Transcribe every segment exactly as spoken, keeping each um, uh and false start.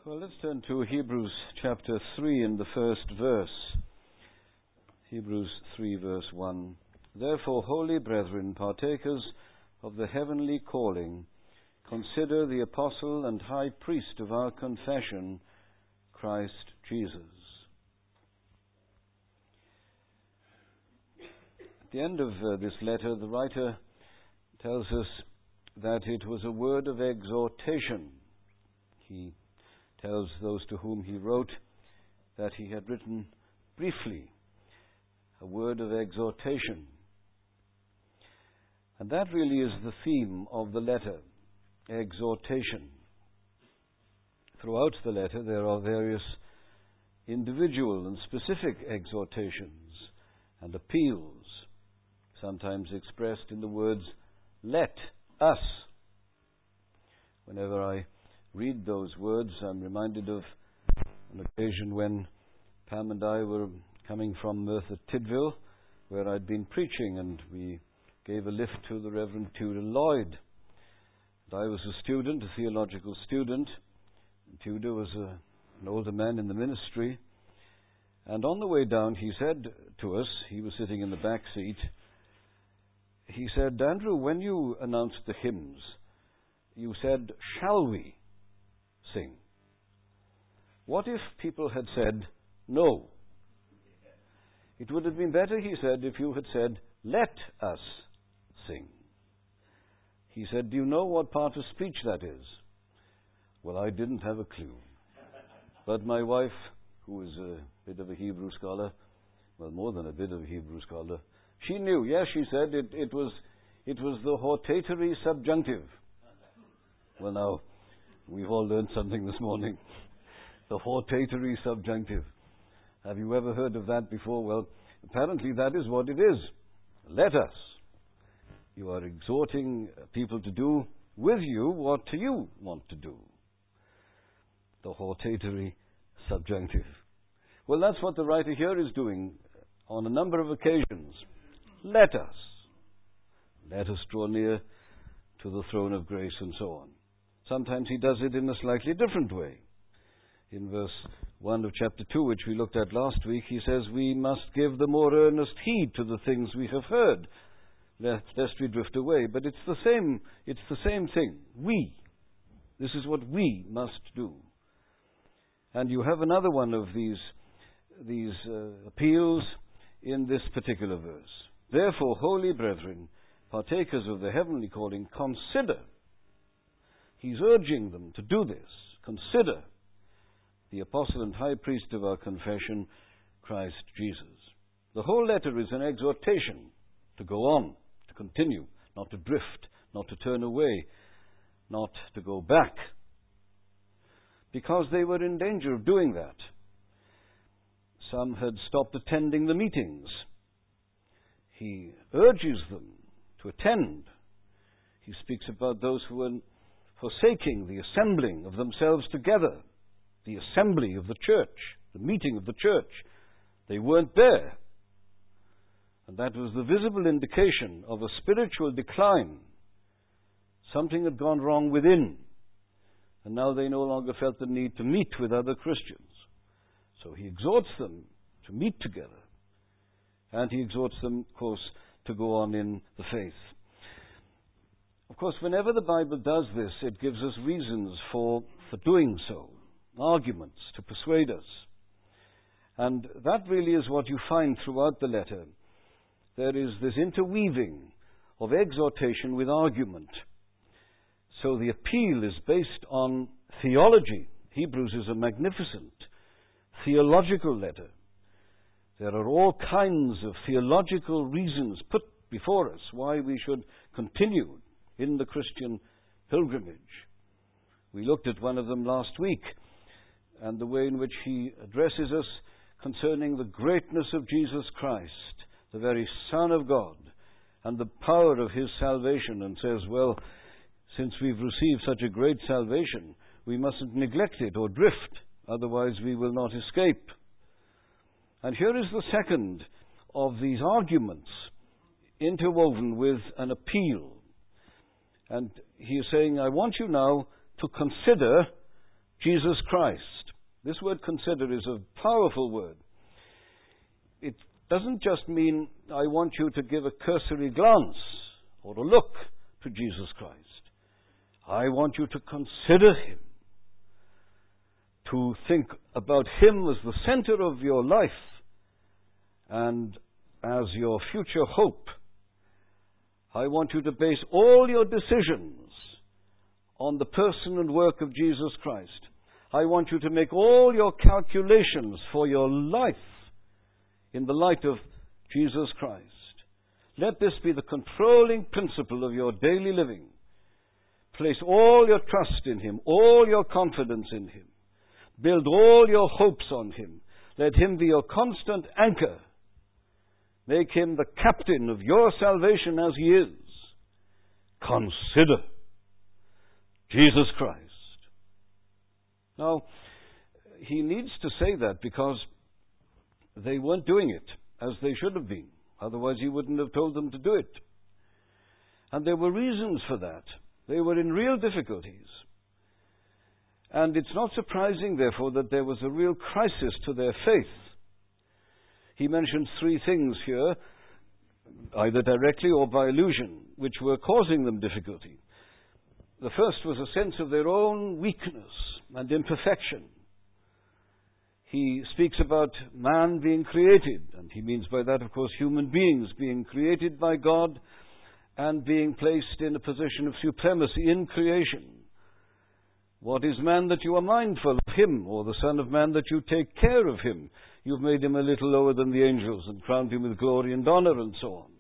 Well, let's turn to Hebrews chapter three and the first verse. Hebrews three, verse one. Therefore, holy brethren, partakers of the heavenly calling, consider the apostle and high priest of our confession, Christ Jesus. At the end of uh, this letter, the writer tells us that it was a word of exhortation. He tells those to whom he wrote that he had written briefly, a word of exhortation. And that really is the theme of the letter, exhortation. Throughout the letter there are various individual and specific exhortations and appeals, sometimes expressed in the words, let us. Whenever I read those words, I'm reminded of an occasion when Pam and I were coming from Merthyr Tydfil, where I'd been preaching, and we gave a lift to the Reverend Tudor Lloyd. And I was a student, a theological student. Tudor was a, an older man in the ministry. And on the way down, he said to us, he was sitting in the back seat, he said, Andrew, when you announced the hymns, you said, shall we sing? What if people had said, no? It would have been better, he said, if you had said, let us sing. He said, do you know what part of speech that is? Well, I didn't have a clue. But my wife, who is a bit of a Hebrew scholar, well, more than a bit of a Hebrew scholar, she knew. Yes, she said, it, it was it was the hortatory subjunctive. Well, now, we've all learned something this morning. The hortatory subjunctive. Have you ever heard of that before? Well, apparently that is what it is. Let us. You are exhorting people to do with you what you want to do. The hortatory subjunctive. Well, that's what the writer here is doing on a number of occasions. Let us. Let us draw near to the throne of grace and so on. Sometimes he does it in a slightly different way. In verse one of chapter two, which we looked at last week, he says, we must give the more earnest heed to the things we have heard, lest we drift away. But it's the same, it's the same thing. We. This is what we must do. And you have another one of these, these uh, appeals in this particular verse. Therefore, holy brethren, partakers of the heavenly calling, consider. He's urging them to do this. Consider the apostle and high priest of our confession, Christ Jesus. The whole letter is an exhortation to go on, to continue, not to drift, not to turn away, not to go back, because they were in danger of doing that. Some had stopped attending the meetings. He urges them to attend. He speaks about those who were forsaking the assembling of themselves together, the assembly of the church, the meeting of the church. They weren't there. And that was the visible indication of a spiritual decline. Something had gone wrong within. And now they no longer felt the need to meet with other Christians. So he exhorts them to meet together. And he exhorts them, of course, to go on in the faith. Of course, whenever the Bible does this, it gives us reasons for, for doing so, arguments to persuade us. And that really is what you find throughout the letter. There is this interweaving of exhortation with argument. So the appeal is based on theology. Hebrews is a magnificent theological letter. There are all kinds of theological reasons put before us why we should continue in the Christian pilgrimage. We looked at one of them last week, and the way in which he addresses us concerning the greatness of Jesus Christ, the very Son of God, and the power of his salvation, and says, well, since we've received such a great salvation, we mustn't neglect it or drift, otherwise we will not escape. And here is the second of these arguments interwoven with an appeal. And he is saying, I want you now to consider Jesus Christ. This word consider is a powerful word. It doesn't just mean I want you to give a cursory glance or a look to Jesus Christ. I want you to consider Him, to think about Him as the center of your life and as your future hope. I want you to base all your decisions on the person and work of Jesus Christ. I want you to make all your calculations for your life in the light of Jesus Christ. Let this be the controlling principle of your daily living. Place all your trust in Him, all your confidence in Him. Build all your hopes on Him. Let Him be your constant anchor. Make Him the captain of your salvation as He is. Consider Jesus Christ. Now, he needs to say that because they weren't doing it as they should have been. Otherwise, he wouldn't have told them to do it. And there were reasons for that. They were in real difficulties. And it's not surprising, therefore, that there was a real crisis to their faith. He mentions three things here, either directly or by allusion, which were causing them difficulty. The first was a sense of their own weakness and imperfection. He speaks about man being created, and he means by that, of course, human beings being created by God and being placed in a position of supremacy in creation. What is man that you are mindful of him, or the Son of Man that you take care of him? You've made him a little lower than the angels and crowned him with glory and honor and so on.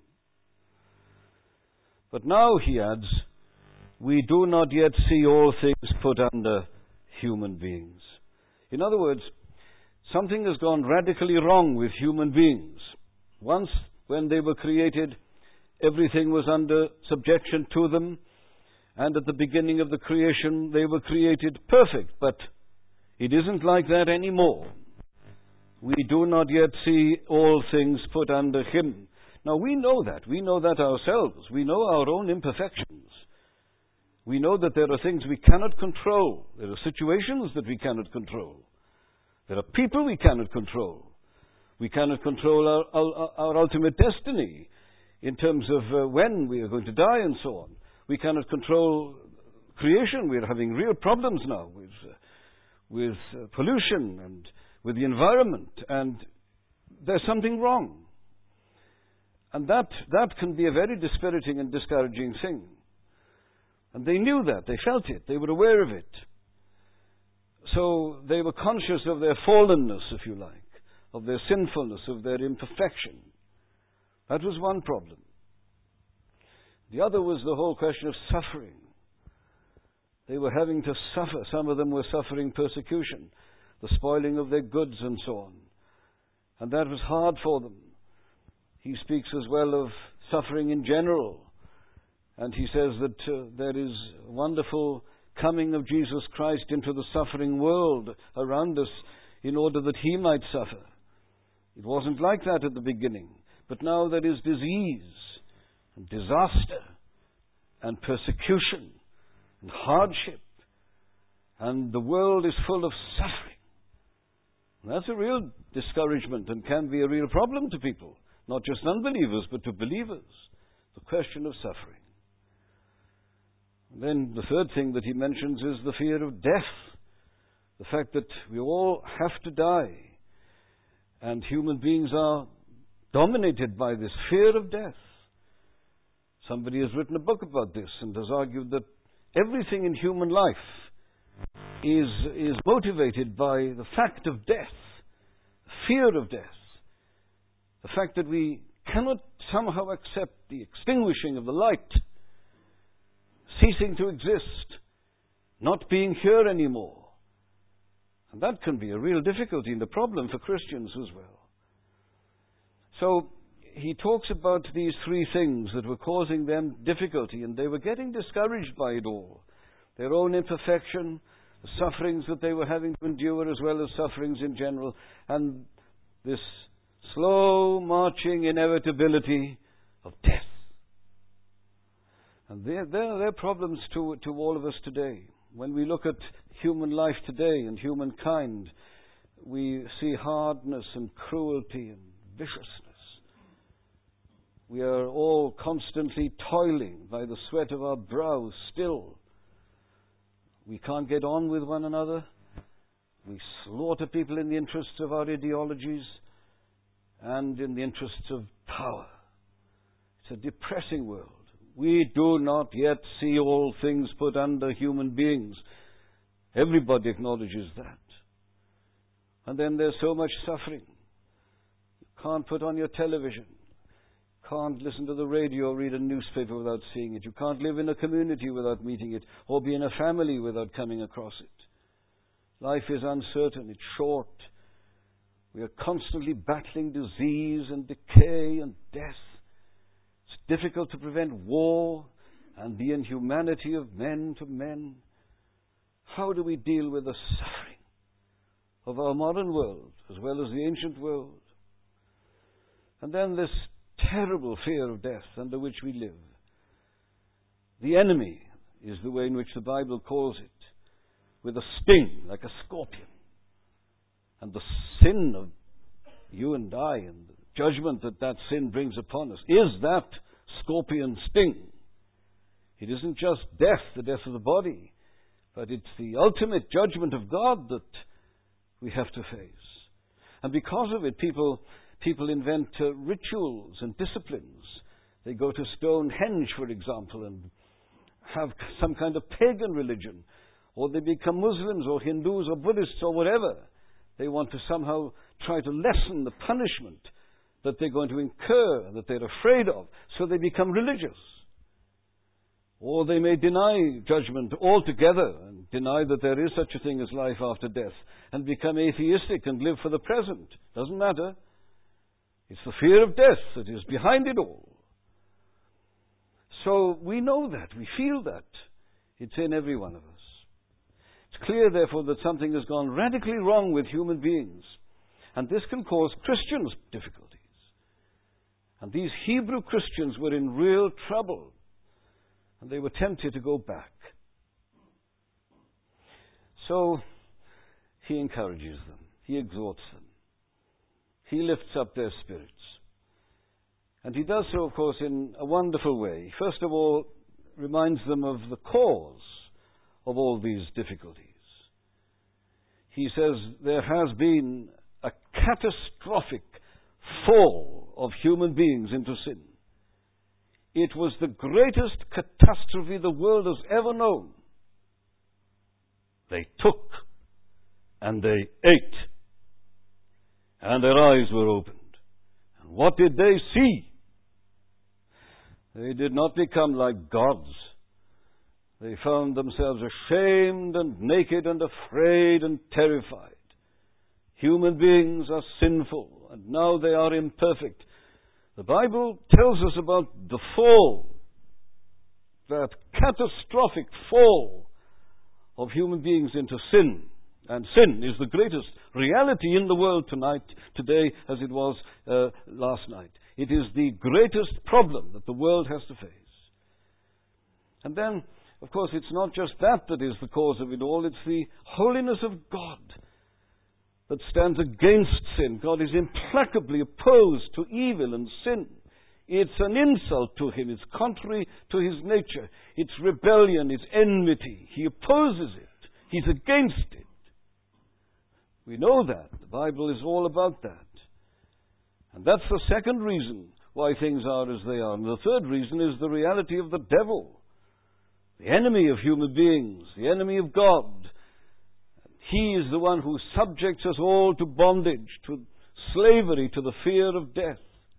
But now, he adds, we do not yet see all things put under human beings. In other words, something has gone radically wrong with human beings. Once, when they were created, everything was under subjection to them, and at the beginning of the creation, they were created perfect. But it isn't like that anymore. We do not yet see all things put under Him. Now, we know that. We know that ourselves. We know our own imperfections. We know that there are things we cannot control. There are situations that we cannot control. There are people we cannot control. We cannot control our, our, our ultimate destiny in terms of uh, when we are going to die and so on. We cannot control creation. We are having real problems now with, uh, with uh, pollution and with the environment, and there's something wrong. And that, that can be a very dispiriting and discouraging thing. And they knew that. They felt it. They were aware of it. So they were conscious of their fallenness, if you like, of their sinfulness, of their imperfection. That was one problem. The other was the whole question of suffering. They were having to suffer. Some of them were suffering persecution, the spoiling of their goods and so on. And that was hard for them. He speaks as well of suffering in general. And he says that uh, there is a wonderful coming of Jesus Christ into the suffering world around us in order that He might suffer. It wasn't like that at the beginning. But now there is disease and disaster and persecution and hardship. And the world is full of suffering. And that's a real discouragement and can be a real problem to people. Not just unbelievers, but to believers. The question of suffering. And then the third thing that he mentions is the fear of death. The fact that we all have to die. And human beings are dominated by this fear of death. Somebody has written a book about this and has argued that everything in human life is, is motivated by the fact of death, fear of death. The fact that we cannot somehow accept the extinguishing of the light, ceasing to exist, not being here anymore. And that can be a real difficulty and a problem for Christians as well. So he talks about these three things that were causing them difficulty, and they were getting discouraged by it all. Their own imperfection, the sufferings that they were having to endure, as well as sufferings in general, and this slow marching inevitability of death. And they're, they're, they're problems to, to all of us today. When we look at human life today and humankind, we see hardness and cruelty and viciousness. We are all constantly toiling by the sweat of our brows still. We can't get on with one another. We slaughter people in the interests of our ideologies and in the interests of power. It's a depressing world. We do not yet see all things put under human beings. Everybody acknowledges that. And then there's so much suffering. You can't put on your television. Can't listen to the radio or read a newspaper without seeing it. You can't live in a community without meeting it, or be in a family without coming across it. Life is uncertain. It's short. We are constantly battling disease and decay and death. It's difficult to prevent war and the inhumanity of men to men. How do we deal with the suffering of our modern world as well as the ancient world? And then this terrible fear of death under which we live. The enemy is the way in which the Bible calls it, with a sting like a scorpion. And the sin of you and I and the judgment that that sin brings upon us is that scorpion sting. It isn't just death, the death of the body, but it's the ultimate judgment of God that we have to face. And because of it, people people invent uh, rituals and disciplines. They go to Stonehenge, for example, and have some kind of pagan religion. Or they become Muslims or Hindus or Buddhists or whatever. They want to somehow try to lessen the punishment that they're going to incur, that they're afraid of, so they become religious. Or they may deny judgment altogether and deny that there is such a thing as life after death and become atheistic and live for the present. Doesn't matter. It's the fear of death that is behind it all. So we know that. We feel that. It's in every one of us. It's clear, therefore, that something has gone radically wrong with human beings. And this can cause Christians difficulties. And these Hebrew Christians were in real trouble. And they were tempted to go back. So he encourages them. He exhorts them. He lifts up their spirits. And he does so, of course, in a wonderful way. First of all, reminds them of the cause of all these difficulties. He says there has been a catastrophic fall of human beings into sin. It was the greatest catastrophe the world has ever known. They took and they ate, and their eyes were opened. And what did they see? They did not become like gods. They found themselves ashamed and naked and afraid and terrified. Human beings are sinful, and now they are imperfect. The Bible tells us about the fall, that catastrophic fall of human beings into sin. And sin is the greatest reality in the world tonight, today, as it was uh, last night. It is the greatest problem that the world has to face. And then, of course, it's not just that that is the cause of it all. It's the holiness of God that stands against sin. God is implacably opposed to evil and sin. It's an insult to Him. It's contrary to His nature. It's rebellion. It's enmity. He opposes it. He's against it. We know that. The Bible is all about that. And that's the second reason why things are as they are. And the third reason is the reality of the devil, the enemy of human beings, the enemy of God. He is the one who subjects us all to bondage, to slavery, to the fear of death.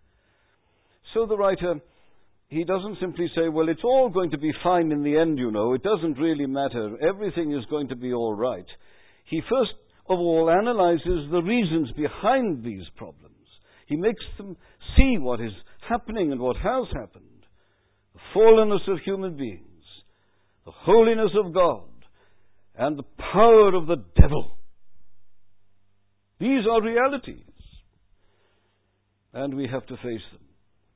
So the writer, he doesn't simply say, well, it's all going to be fine in the end, you know. It doesn't really matter. Everything is going to be all right. He first of all analyzes the reasons behind these problems. He makes them see what is happening and what has happened. The fallenness of human beings, the holiness of God, and the power of the devil. These are realities. And we have to face them.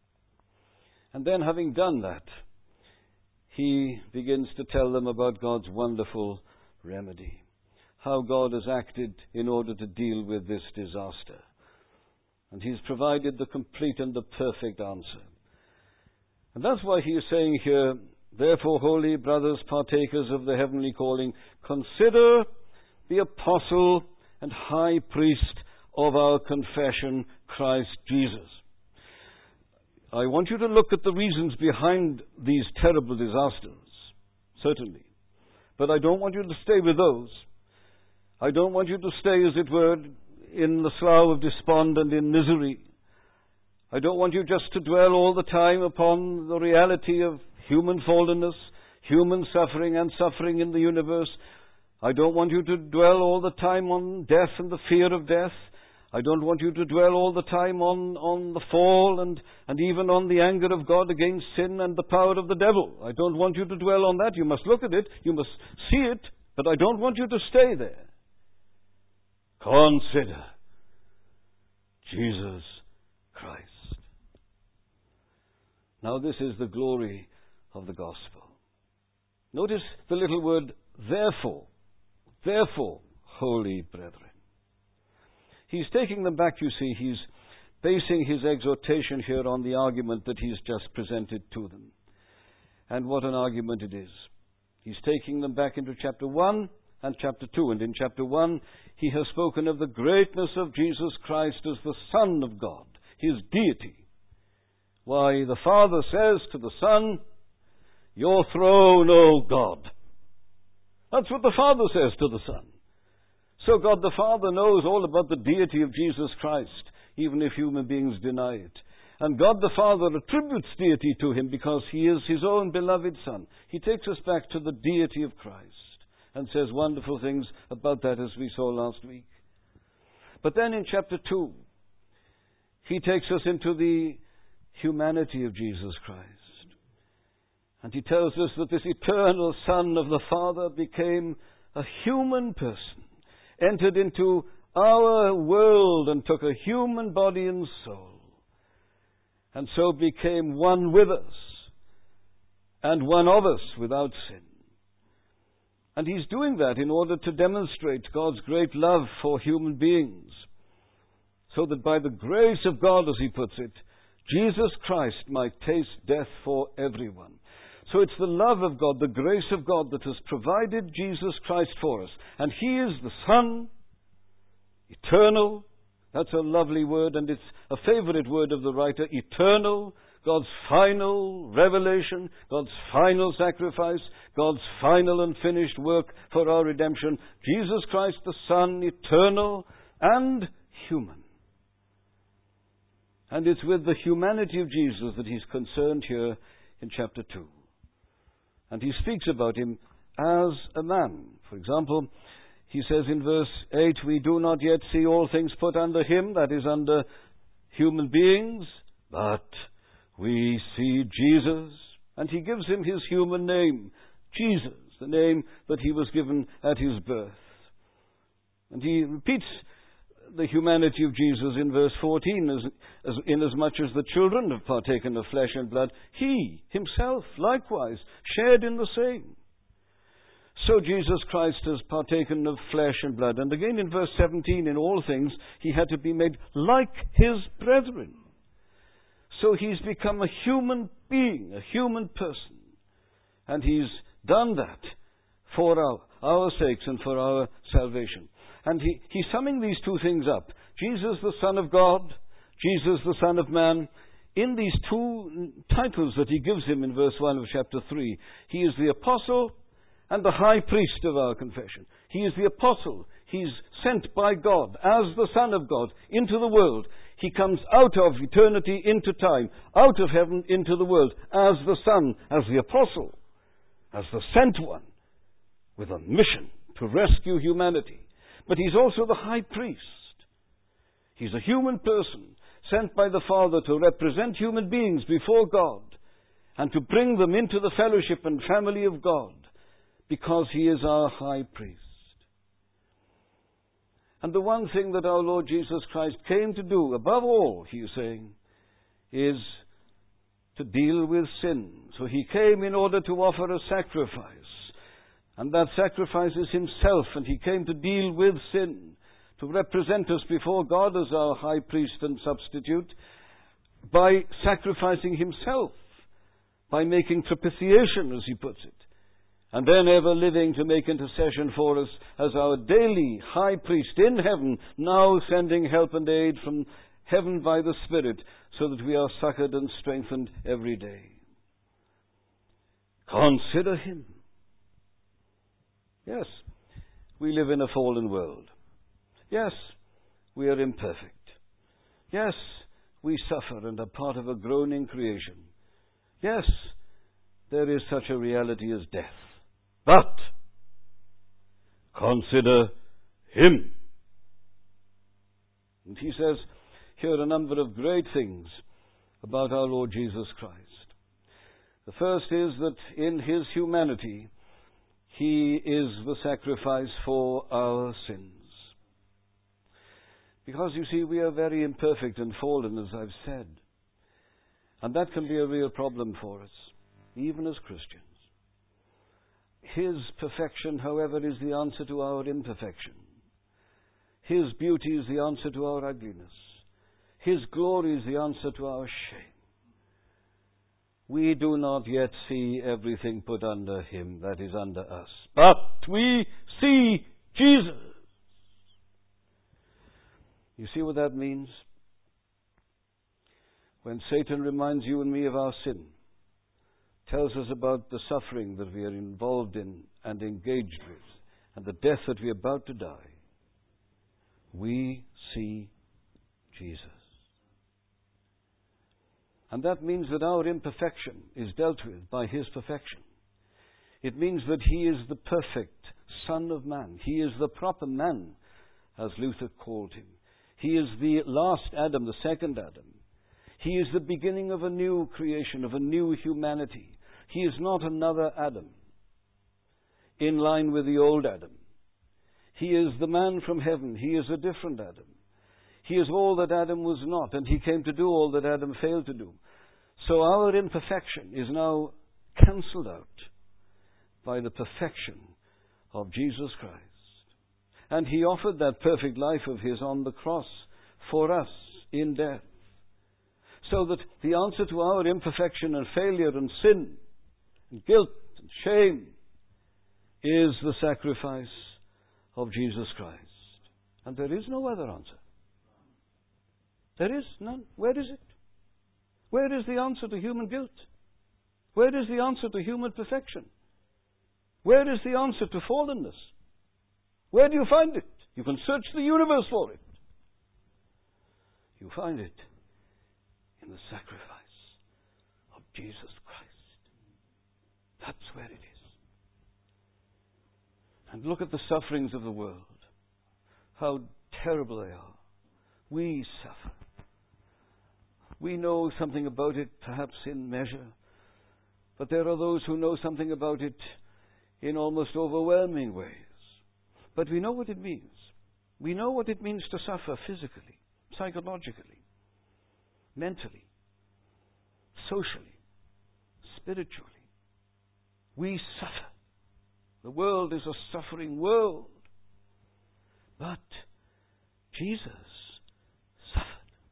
And then, having done that, he begins to tell them about God's wonderful remedy. how God has acted in order to deal with this disaster. And He's provided the complete and the perfect answer. And that's why He is saying here, therefore, holy brothers, partakers of the heavenly calling, consider the apostle and high priest of our confession, Christ Jesus. I want you to look at the reasons behind these terrible disasters, certainly. But I don't want you to stay with those. I don't want you to stay, as it were, in the slough of despond and in misery. I don't want you just to dwell all the time upon the reality of human fallenness, human suffering and suffering in the universe. I don't want you to dwell all the time on death and the fear of death. I don't want you to dwell all the time on, on the fall and, and even on the anger of God against sin and the power of the devil. I don't want you to dwell on that. You must look at it. You must see it. But I don't want you to stay there. Consider Jesus Christ. Now this is the glory of the gospel. Notice the little word, therefore. Therefore, holy brethren. He's taking them back, you see. He's basing his exhortation here on the argument that he's just presented to them. And what an argument it is. He's taking them back into chapter one and chapter two. And in chapter one, he has spoken of the greatness of Jesus Christ as the Son of God, His deity. Why, the Father says to the Son, your throne, O God. That's what the Father says to the Son. So God the Father knows all about the deity of Jesus Christ, even if human beings deny it. And God the Father attributes deity to Him because He is His own beloved Son. He takes us back to the deity of Christ and says wonderful things about that, as we saw last week. But then in chapter two, He takes us into the humanity of Jesus Christ. And He tells us that this eternal Son of the Father became a human person, entered into our world and took a human body and soul, and so became one with us and one of us without sin. And He's doing that in order to demonstrate God's great love for human beings, so that by the grace of God, as He puts it, Jesus Christ might taste death for everyone. So it's the love of God, the grace of God, that has provided Jesus Christ for us. And He is the Son, eternal. That's a lovely word, and it's a favorite word of the writer. Eternal, God's final revelation, God's final sacrifice, God's final and finished work for our redemption. Jesus Christ, the Son, eternal and human. And it's with the humanity of Jesus that He's concerned here in chapter two. And He speaks about Him as a man. For example, He says in verse eight, we do not yet see all things put under Him, that is, under human beings, but we see Jesus. And He gives Him His human name, Jesus, the name that He was given at His birth. And He repeats the humanity of Jesus in verse fourteen, as, as inasmuch as the children have partaken of flesh and blood, He Himself likewise shared in the same. So Jesus Christ has partaken of flesh and blood. And again in verse seventeen, in all things, He had to be made like His brethren. So He's become a human being, a human person. And He's done that for our, our sakes and for our salvation. And he, he's summing these two things up. Jesus, the Son of God, Jesus, the Son of Man, in these two titles that He gives Him in verse one of chapter three. He is the Apostle and the High Priest of our confession. He is the Apostle. He's sent by God as the Son of God into the world. He comes out of eternity into time, out of heaven into the world, as the Son, as the Apostle, as the sent one, with a mission to rescue humanity. But He's also the High Priest. He's a human person sent by the Father to represent human beings before God and to bring them into the fellowship and family of God, because He is our High Priest. And the one thing that our Lord Jesus Christ came to do, above all, He is saying, is to deal with sin. So He came in order to offer a sacrifice. And that sacrifice is himself, and he came to deal with sin, to represent us before God as our high priest and substitute, by sacrificing himself, by making propitiation, as he puts it, and then ever living to make intercession for us as our daily high priest in heaven, now sending help and aid from heaven by the Spirit, so that we are succored and strengthened every day. Consider him. Yes, we live in a fallen world. Yes, we are imperfect. Yes, we suffer and are part of a groaning creation. Yes, there is such a reality as death. But consider him. And he says here a number of great things about our Lord Jesus Christ. The first is that in his humanity, he is the sacrifice for our sins. Because, you see, we are very imperfect and fallen, as I've said. And that can be a real problem for us, even as Christians. His perfection, however, is the answer to our imperfection. His beauty is the answer to our ugliness. His glory is the answer to our shame. We do not yet see everything put under him that is under us. But we see Jesus. You see what that means? When Satan reminds you and me of our sin, tells us about the suffering that we are involved in and engaged with, and the death that we are about to die, we see Jesus. And that means that our imperfection is dealt with by his perfection. It means that he is the perfect Son of Man. He is the proper man, as Luther called him. He is the last Adam, the second Adam. He is the beginning of a new creation, of a new humanity. He is not another Adam, in line with the old Adam. He is the man from heaven. He is a different Adam. He is all that Adam was not, and he came to do all that Adam failed to do. So our imperfection is now cancelled out by the perfection of Jesus Christ. And he offered that perfect life of his on the cross for us in death. So that the answer to our imperfection and failure and sin and guilt and shame is the sacrifice of Jesus Christ. And there is no other answer. There is none. Where is it? Where is the answer to human guilt? Where is the answer to human perfection? Where is the answer to fallenness? Where do you find it? You can search the universe for it. You find it in the sacrifice of Jesus Christ. That's where it is. And look at the sufferings of the world. How terrible they are. We suffer. We know something about it, perhaps in measure. But there are those who know something about it in almost overwhelming ways. But we know what it means. We know what it means to suffer physically, psychologically, mentally, socially, spiritually. We suffer. The world is a suffering world. But Jesus suffered.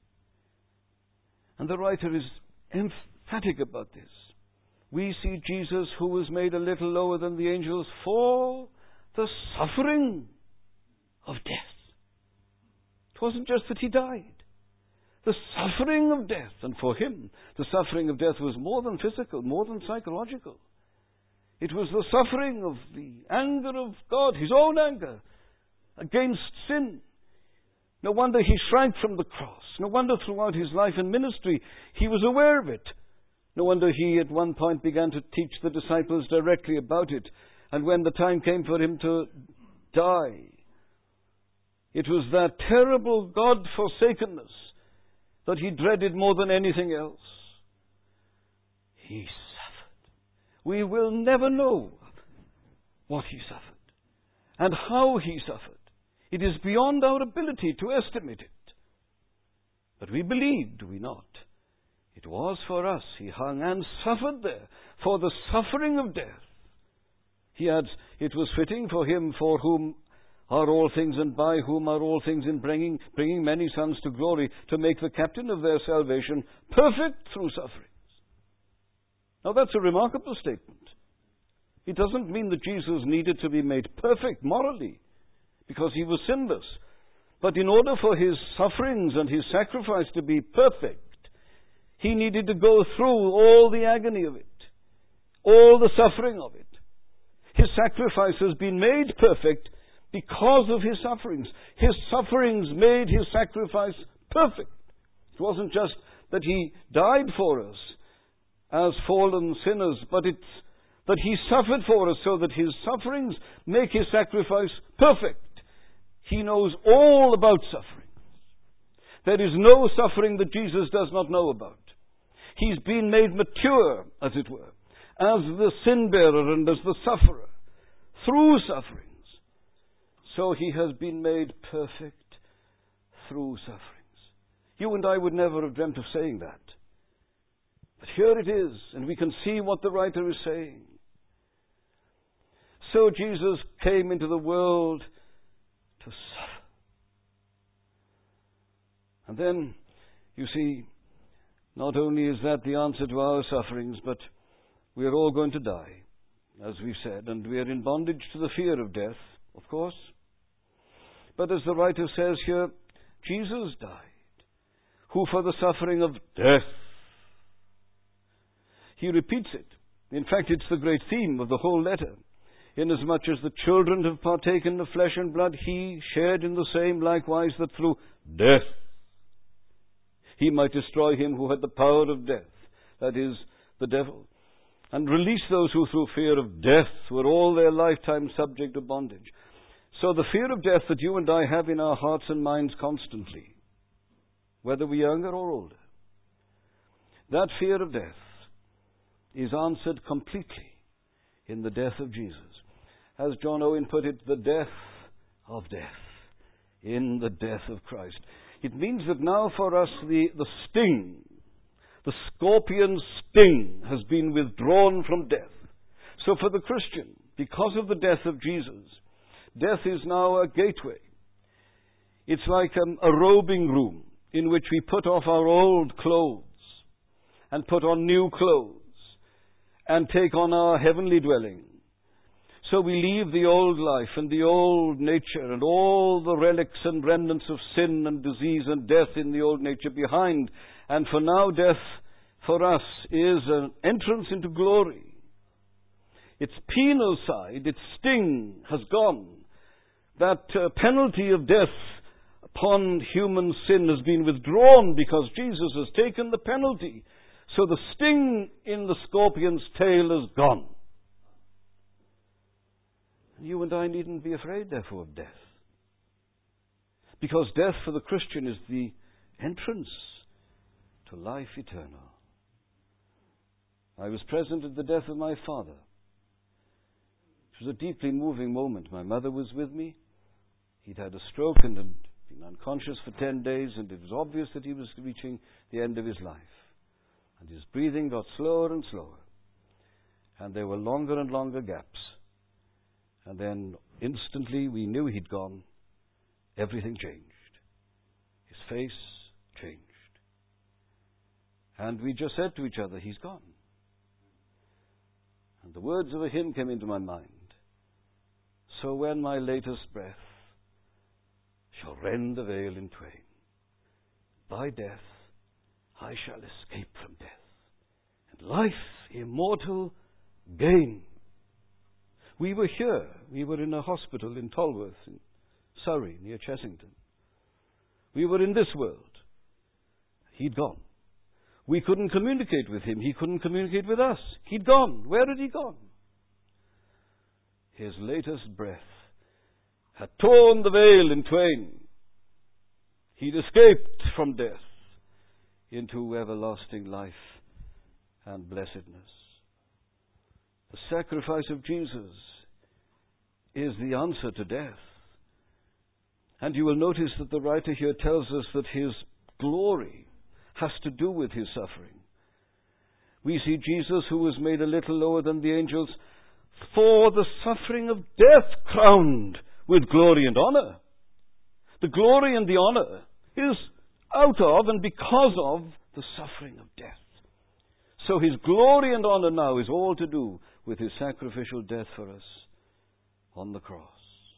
And the writer is emphatic about this. We see Jesus, who was made a little lower than the angels for the suffering of death. It wasn't just that he died. The suffering of death. And for him, the suffering of death was more than physical, more than psychological. It was the suffering of the anger of God, his own anger against sin. No wonder he shrank from the cross. No wonder throughout his life and ministry he was aware of it. No wonder he at one point began to teach the disciples directly about it. And when the time came for him to die, it was that terrible God-forsakenness that he dreaded more than anything else. He suffered. We will never know what he suffered and how he suffered. It is beyond our ability to estimate it. But we believe, do we not? It was for us. He hung and suffered there for the suffering of death. He adds, it was fitting for him for whom are all things and by whom are all things in bringing, bringing many sons to glory, to make the captain of their salvation perfect through sufferings. Now that's a remarkable statement. It doesn't mean that Jesus needed to be made perfect morally, because he was sinless. But in order for his sufferings and his sacrifice to be perfect, he needed to go through all the agony of it, all the suffering of it. His sacrifice has been made perfect because of his sufferings. His sufferings made his sacrifice perfect. It wasn't just that he died for us as fallen sinners, but it's that he suffered for us so that his sufferings make his sacrifice perfect. He knows all about suffering. There is no suffering that Jesus does not know about. He's been made mature, as it were, as the sin-bearer and as the sufferer, through sufferings. So he has been made perfect through sufferings. You and I would never have dreamt of saying that. But here it is, and we can see what the writer is saying. So Jesus came into the world to suffer. And then, you see, not only is that the answer to our sufferings, but we are all going to die, as we've said, and we are in bondage to the fear of death, of course. But as the writer says here, Jesus died, who for the suffering of death. He repeats it. In fact, it's the great theme of the whole letter. Inasmuch as the children have partaken of flesh and blood, he shared in the same likewise, that through death he might destroy him who had the power of death, that is, the devil, and release those who through fear of death were all their lifetime subject to bondage. So the fear of death that you and I have in our hearts and minds constantly, whether we're younger or older, that fear of death is answered completely in the death of Jesus. As John Owen put it, the death of death in the death of Christ. It means that now for us the, the sting, the scorpion's sting has been withdrawn from death. So for the Christian, because of the death of Jesus, death is now a gateway. It's like um, a robing room in which we put off our old clothes and put on new clothes and take on our heavenly dwelling. So we leave the old life and the old nature and all the relics and remnants of sin and disease and death in the old nature behind. And for now, death for us is an entrance into glory. Its penal side, its sting has gone. That uh, penalty of death upon human sin has been withdrawn because Jesus has taken the penalty. So the sting in the scorpion's tail is gone. You and I needn't be afraid, therefore, of death. Because death for the Christian is the entrance to life eternal. I was present at the death of my father. It was a deeply moving moment. My mother was with me. He'd had a stroke and had been unconscious for ten days, and it was obvious that he was reaching the end of his life. And his breathing got slower and slower. And there were longer and longer gaps. And then instantly we knew he'd gone. Everything changed. His face changed. And we just said to each other, he's gone. And the words of a hymn came into my mind. So when my latest breath shall rend the veil in twain, by death I shall escape from death, and life immortal gain. We were here. We were in a hospital in Tolworth, in Surrey, near Chessington. We were in this world. He'd gone. We couldn't communicate with him. He couldn't communicate with us. He'd gone. Where had he gone? His latest breath had torn the veil in twain. He'd escaped from death into everlasting life and blessedness. The sacrifice of Jesus is the answer to death. And you will notice that the writer here tells us that his glory has to do with his suffering. We see Jesus, who was made a little lower than the angels for the suffering of death crowned with glory and honor. The glory and the honor is out of and because of the suffering of death. So his glory and honor now is all to do with his sacrificial death for us on the cross.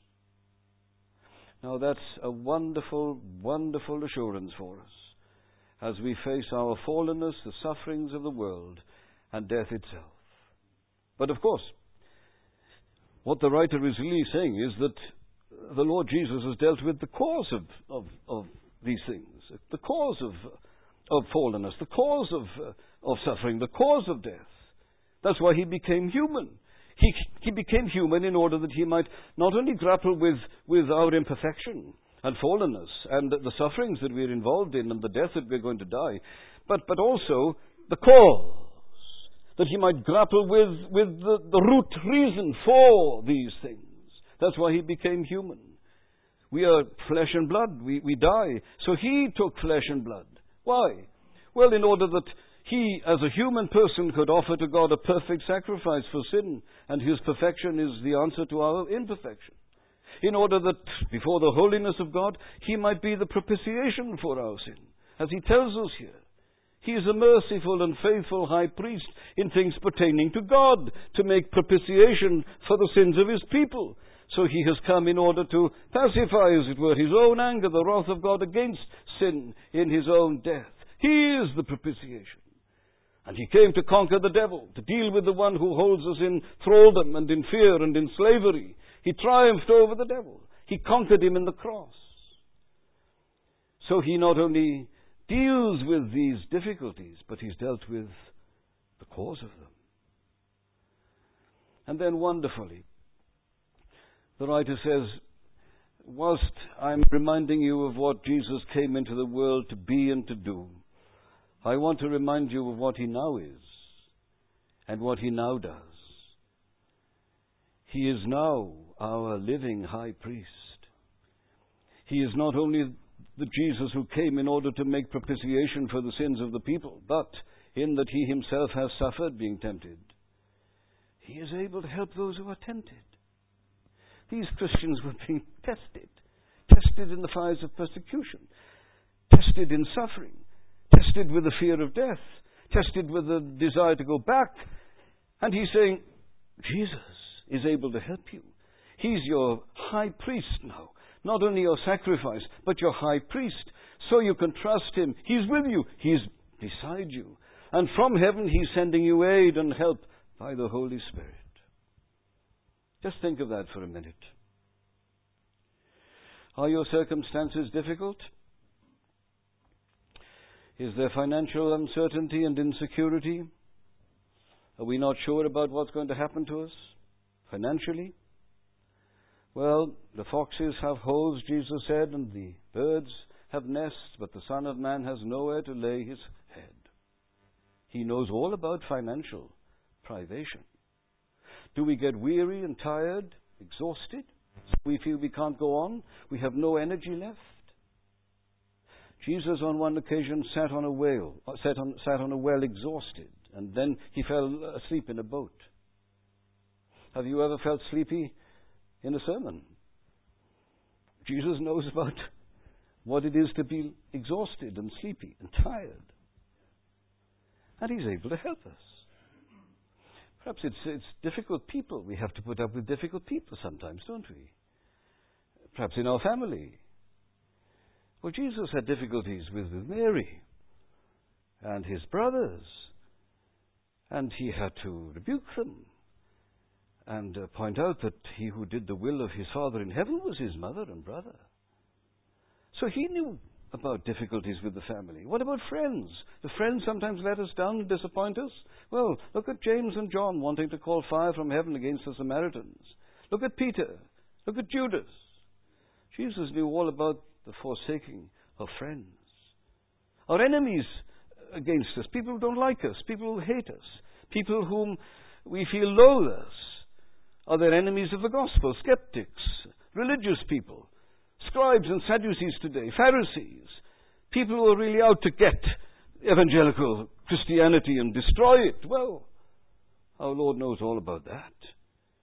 Now that's a wonderful, wonderful assurance for us as we face our fallenness, the sufferings of the world, and death itself. But of course, what the writer is really saying is that the Lord Jesus has dealt with the cause of, of, of these things, the cause of, of fallenness, the cause of, uh, of suffering, the cause of death. That's why he became human. He, he became human in order that he might not only grapple with, with our imperfection and fallenness and the sufferings that we're involved in and the death that we're going to die, but, but also the cause, that he might grapple with, with the, the root reason for these things. That's why he became human. We are flesh and blood. We, we die. So he took flesh and blood. Why? Well, in order that he, as a human person, could offer to God a perfect sacrifice for sin, and his perfection is the answer to our imperfection. In order that, before the holiness of God, he might be the propitiation for our sin. As he tells us here, he is a merciful and faithful high priest in things pertaining to God, to make propitiation for the sins of his people. So he has come in order to pacify, as it were, his own anger, the wrath of God against sin in his own death. He is the propitiation. And he came to conquer the devil, to deal with the one who holds us in thraldom and in fear and in slavery. He triumphed over the devil. He conquered him in the cross. So he not only deals with these difficulties, but he's dealt with the cause of them. And then wonderfully, the writer says, whilst I'm reminding you of what Jesus came into the world to be and to do, I want to remind you of what he now is and what he now does. He is now our living high priest. He is not only the Jesus who came in order to make propitiation for the sins of the people, but in that he himself has suffered being tempted, he is able to help those who are tempted. These Christians were being tested, tested in the fires of persecution, tested in suffering, tested with the fear of death, tested with the desire to go back. And he's saying, Jesus is able to help you. He's your high priest now. Not only your sacrifice, but your high priest. So you can trust him. He's with you. He's beside you. And from heaven, he's sending you aid and help by the Holy Spirit. Just think of that for a minute. Are your circumstances difficult? Is there financial uncertainty and insecurity? Are we not sure about what's going to happen to us financially? Well, the foxes have holes, Jesus said, and the birds have nests, but the Son of Man has nowhere to lay his head. He knows all about financial privation. Do we get weary and tired, exhausted? We feel we can't go on? We have no energy left? Jesus on one occasion sat on a whale, sat on, sat on a well exhausted, and then he fell asleep in a boat. Have you ever felt sleepy in a sermon? Jesus knows about what it is to be exhausted and sleepy and tired. And he's able to help us. Perhaps it's, it's difficult people. We have to put up with difficult people sometimes, don't we? Perhaps in our family. Well, Jesus had difficulties with, with Mary and his brothers. And he had to rebuke them and uh, point out that he who did the will of his Father in heaven was his mother and brother. So he knew about difficulties with the family. What about friends? Do friends sometimes let us down and disappoint us? Well, look at James and John wanting to call fire from heaven against the Samaritans. Look at Peter. Look at Judas. Jesus knew all about the forsaking of friends. Our enemies against us, people who don't like us, people who hate us, people whom we feel loathe us, are their enemies of the gospel, skeptics, religious people, scribes and Sadducees today, Pharisees, people who are really out to get evangelical Christianity and destroy it. Well, our Lord knows all about that.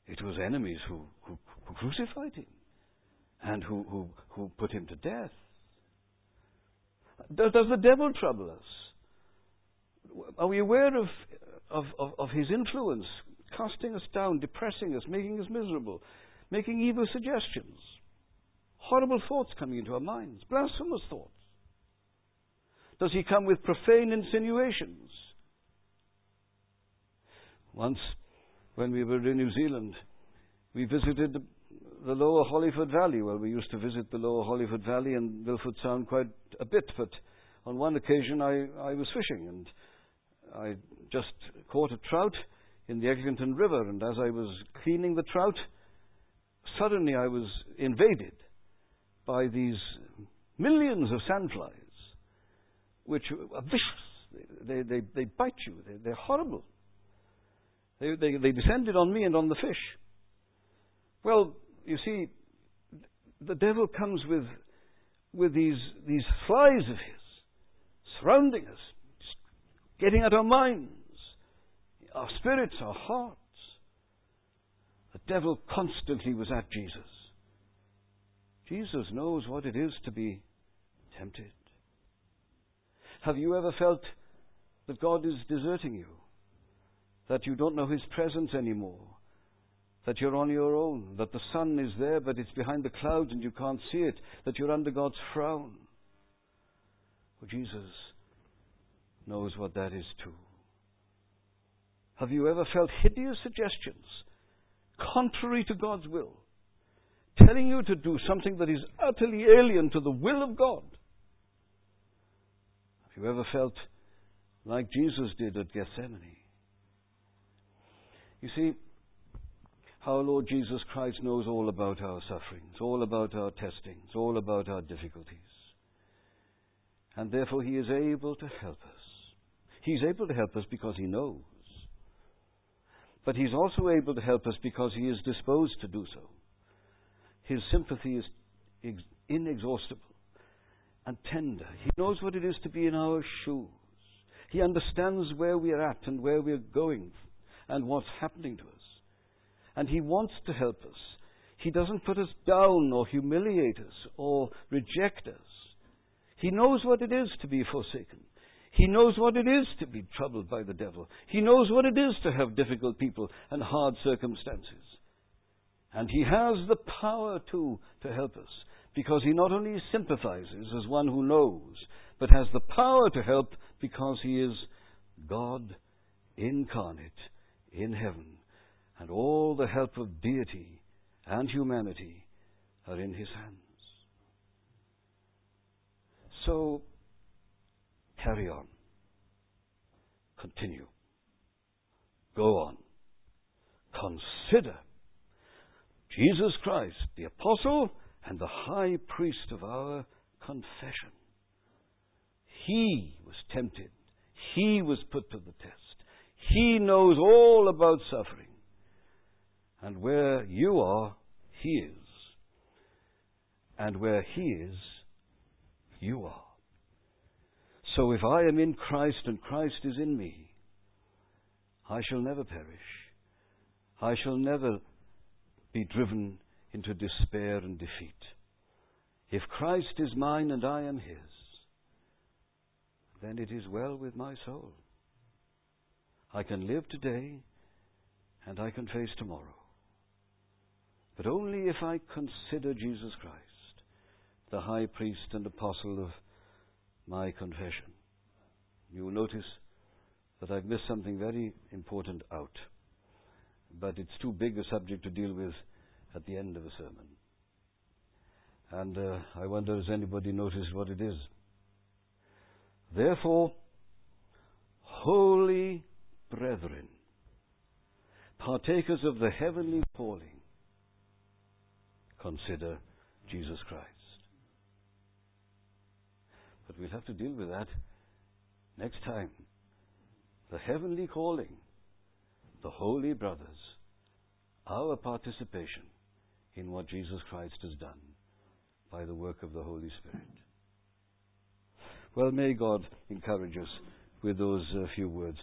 It was enemies who, who, who crucified him and who, who, who put him to death. Does, does the devil trouble us? Are we aware of, of, of, of his influence, casting us down, depressing us, making us miserable, making evil suggestions, horrible thoughts coming into our minds, blasphemous thoughts? Does he come with profane insinuations? Once, when we were in New Zealand, we visited the, the lower Hollyford Valley. Well, we used to visit the lower Hollyford Valley and Milford Sound quite a bit, but on one occasion I, I was fishing and I just caught a trout in the Eglinton River, and as I was cleaning the trout, suddenly I was invaded by these millions of sandflies, which are vicious. They, they, they bite you. They, they're horrible. They, they, they descended on me and on the fish. Well, you see, the devil comes with, with these, these flies of his, surrounding us, getting at our minds, our spirits, our hearts. The devil constantly was at Jesus. Jesus knows what it is to be tempted. Have you ever felt that God is deserting you? That you don't know His presence anymore? That you're on your own? That the sun is there but it's behind the clouds and you can't see it? That you're under God's frown? Well, Jesus knows what that is too. Have you ever felt hideous suggestions contrary to God's will, telling you to do something that is utterly alien to the will of God? Have you ever felt like Jesus did at Gethsemane? You see, our Lord Jesus Christ knows all about our sufferings, all about our testings, all about our difficulties. And therefore He is able to help us. He's able to help us because He knows. But He's also able to help us because He is disposed to do so. His sympathy is inexhaustible and tender. He knows what it is to be in our shoes. He understands where we are at and where we are going and what's happening to us. And He wants to help us. He doesn't put us down or humiliate us or reject us. He knows what it is to be forsaken. He knows what it is to be troubled by the devil. He knows what it is to have difficult people and hard circumstances. And He has the power too to help us, because He not only sympathizes as one who knows, but has the power to help because He is God incarnate in heaven, and all the help of deity and humanity are in His hands. So, carry on. Continue. Go on. Consider Jesus Christ, the apostle and the high priest of our confession. He was tempted. He was put to the test. He knows all about suffering. And where you are, He is. And where He is, you are. So if I am in Christ and Christ is in me, I shall never perish. I shall never be driven into despair and defeat. If Christ is mine and I am His, then it is well with my soul. I can live today and I can face tomorrow. But only if I consider Jesus Christ, the high priest and apostle of my confession. You will notice that I've missed something very important out. But it's too big a subject to deal with at the end of a sermon. And uh, I wonder, has anybody noticed what it is? Therefore, holy brethren, partakers of the heavenly calling, consider Jesus Christ. But we'll have to deal with that next time. The heavenly calling, the holy brothers, our participation in what Jesus Christ has done by the work of the Holy Spirit. Well, may God encourage us with those uh, few words.